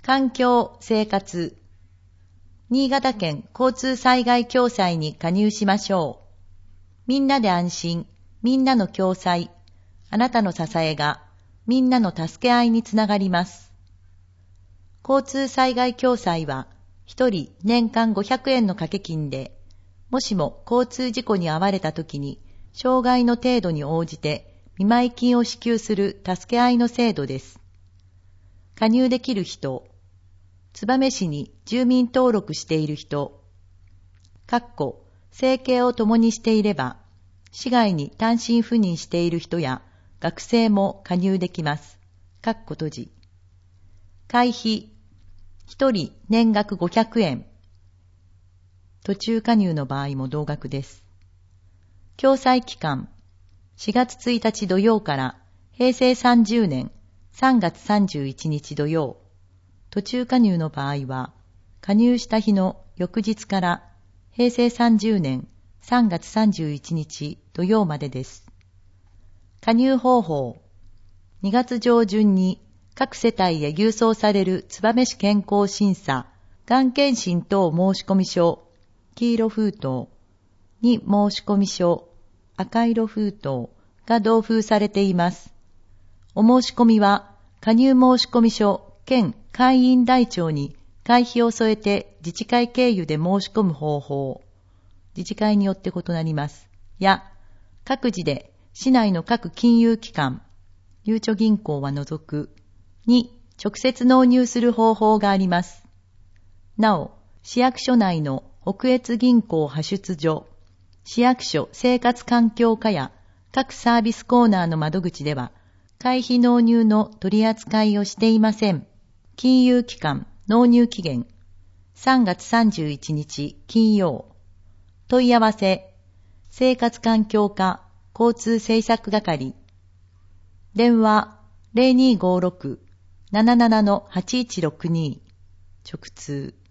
環境、生活。新潟県交通災害共済に加入しましょう。みんなで安心、みんなの共済。あなたの支えが、みんなの助け合いにつながります。交通災害共済は、一人年間500円の掛け金で、もしも交通事故に遭われたときに、障害の程度に応じて見舞金を支給する助け合いの制度です。加入できる人、燕市に住民登録している人、生計を共にしていれば、市外に単身赴任している人や学生も加入できます。閉じ。会費、一人年額500円。途中加入の場合も同額です。共済期間、4月1日土曜から平成30年3月31日土曜。途中加入の場合は、加入した日の翌日から平成30年3月31日土曜までです。加入方法、2月上旬に各世帯へ郵送される燕市健康審査、がん検診等申込書、黄色封筒に申込書、赤色封筒が同封されています。お申し込みは、加入申込書兼会員台帳に会費を添えて自治会経由で申し込む方法、自治会によって異なります。各自で市内の各金融機関、ゆうちょ銀行は除く、に直接納入する方法があります。なお、市役所内の北越銀行派出所、市役所生活環境課や各サービスコーナーの窓口では、会費納入の取り扱いをしていません。金融機関納入期限3月31日金曜。問い合わせ生活環境課交通政策係。電話 0256-77-8162 直通。